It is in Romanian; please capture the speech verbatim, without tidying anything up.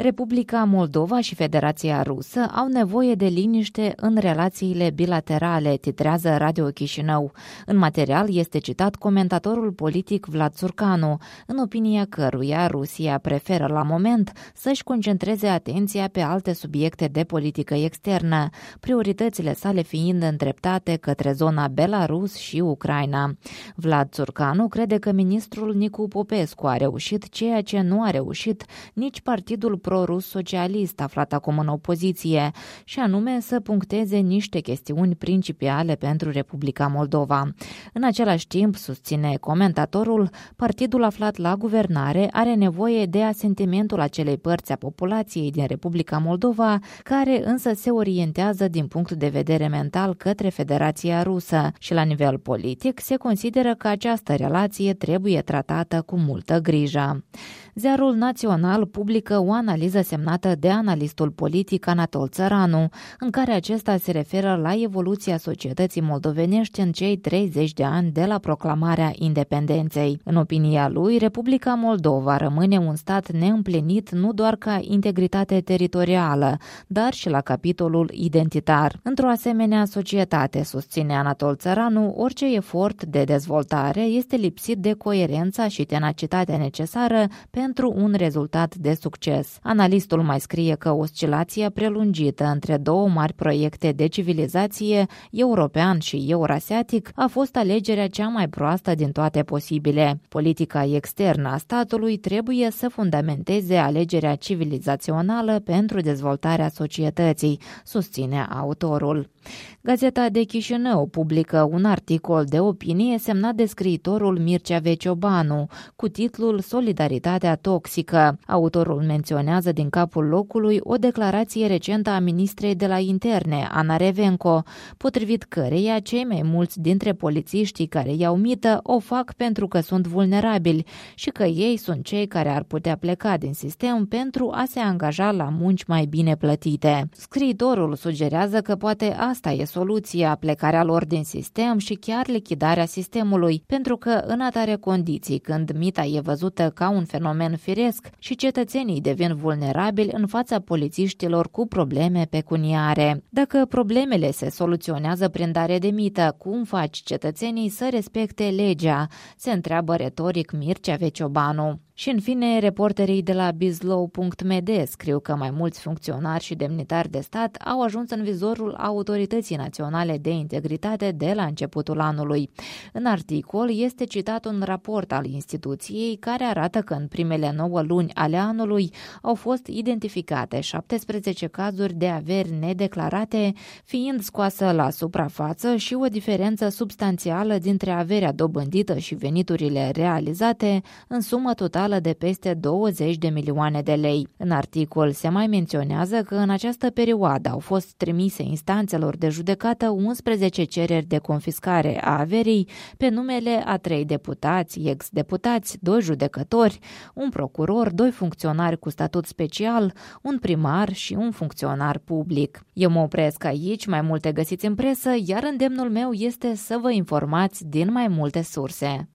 Republica Moldova și Federația Rusă au nevoie de liniște în relațiile bilaterale, titrează Radio Chișinău. În material este citat comentatorul politic Vlad Țurcanu, în opinia căruia Rusia preferă la moment să-și concentreze atenția pe alte subiecte de politică externă, prioritățile sale fiind îndreptate către zona Belarus și Ucraina. Vlad Țurcanu crede că ministrul Nicu Popescu a reușit ceea ce nu a reușit nici partidul pro-rus socialist aflat acum în opoziție, și anume să puncteze niște chestiuni principiale pentru Republica Moldova. În același timp, susține comentatorul, partidul aflat la guvernare are nevoie de asentimentul acelei părți a populației din Republica Moldova, care însă se orientează din punct de vedere mental către Federația Rusă și la nivel politic se consideră că această relație trebuie tratată cu multă grijă. Ziarul Național publică o analiză semnată de analistul politic Anatol Țăranu, în care acesta se referă la evoluția societății moldovenești în cei treizeci de ani de la proclamarea independenței. În opinia lui, Republica Moldova rămâne un stat neîmplinit nu doar ca integritate teritorială, dar și la capitolul identitar. Într-o asemenea societate, susține Anatol Țăranu, orice efort de dezvoltare este lipsit de coerența și tenacitatea necesară pentru un rezultat de succes. Analistul mai scrie că oscilația prelungită între două mari proiecte de civilizație, european și eurasiatic, a fost alegerea cea mai proastă din toate posibile. Politica externă a statului trebuie să fundamenteze alegerea civilizațională pentru dezvoltarea societății, susține autorul. Gazeta de Chișinău publică un articol de opinie semnat de scriitorul Mircea Veciobanu, cu titlul Solidaritatea toxică. Autorul menționează din capul locului o declarație recentă a ministrei de la interne, Ana Revenco, potrivit căreia cei mai mulți dintre polițiștii care iau mită o fac pentru că sunt vulnerabili și că ei sunt cei care ar putea pleca din sistem pentru a se angaja la munci mai bine plătite. Scriitorul sugerează că poate asta e soluția, plecarea lor din sistem și chiar lichidarea sistemului, pentru că în atare condiții, când mita e văzută ca un fenomen firesc și cetățenii devin vulnerabili în fața polițiștilor cu probleme pecuniare. Dacă problemele se soluționează prin dare de mită, cum faci cetățenii să respecte legea? Se întreabă retoric Mircea Veciobanu. Și în fine, reporterii de la bizlow punct m d scriu că mai mulți funcționari și demnitari de stat au ajuns în vizorul Autorității Naționale de Integritate de la începutul anului. În articol este citat un raport al instituției care arată că în primele nouă luni ale anului au fost identificate șaptesprezece cazuri de averi nedeclarate, fiind scoasă la suprafață și o diferență substanțială dintre averea dobândită și veniturile realizate în sumă totală de peste douăzeci de milioane de lei. În articol se mai menționează că în această perioadă au fost trimise instanțelor de judecată unsprezece cereri de confiscare a averii pe numele a trei deputați, ex-deputați, doi judecători, un procuror, doi funcționari cu statut special, un primar și un funcționar public. Eu mă opresc aici, mai multe găsiți în presă, iar îndemnul meu este să vă informați din mai multe surse.